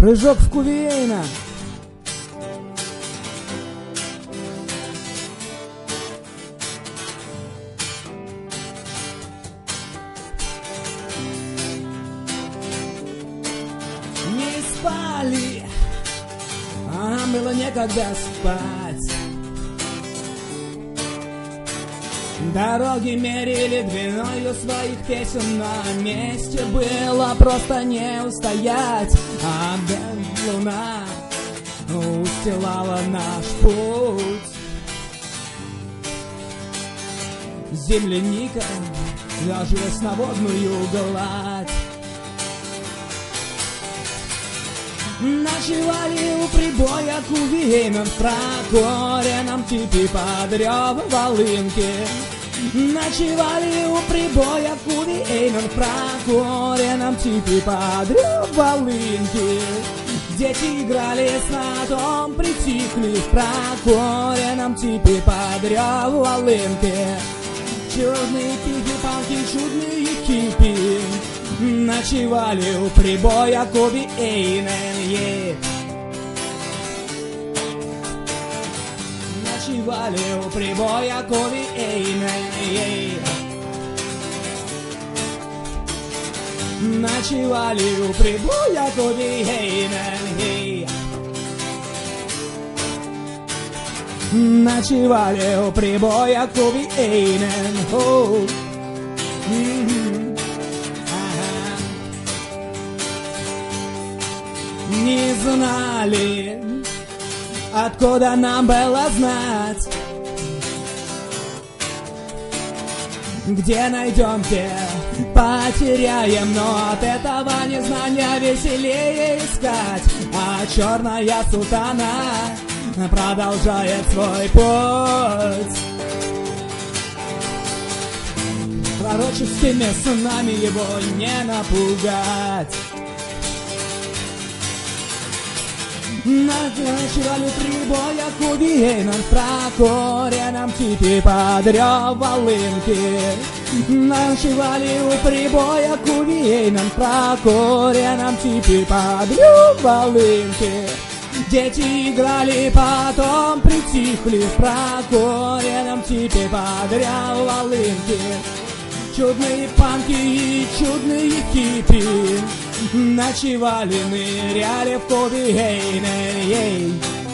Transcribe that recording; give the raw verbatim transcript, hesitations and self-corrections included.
Прыжок в Кувейна. Не спали, а нам было некогда спать. Дороги мерили длиною своих песен, на месте было просто не устоять. А луна устилала наш путь. Земляника ложилась на водную гладь. Ночевали у прибоя Кувейна, в прокуренном типе под рев волынки. Ночевали у прибоя Кувейна, в прокуренном типе под рев волынки. Дети играли с натом, притихли в прокуренном типе под рев волынки. Чудные пики-палки, чудные хиппи ночевали у прибоя Кувейна. Yeah. Ночевали у прибоя Кувейна. Yeah. Ночевали у прибоя Кувейна. Yeah. Ночевали у прибоя Кувейна. Oh. Mm-hmm. Ага. Не знали, откуда нам было знать, где найдем, где потеряем, но от этого незнания веселее искать. А черная сутана продолжает свой путь. Пророческими снами его не напугать. Ночевали прибоя Кувейна, в прокуренном типе под рев волынки. Ночевали у прибоя Кувейна, в прокуренном типе под рев волынки. Дети играли, потом притихли в прокуренном типе под рев волынки. Чудные панки и чудные хиппи ночевали, ныряли в Кувейна.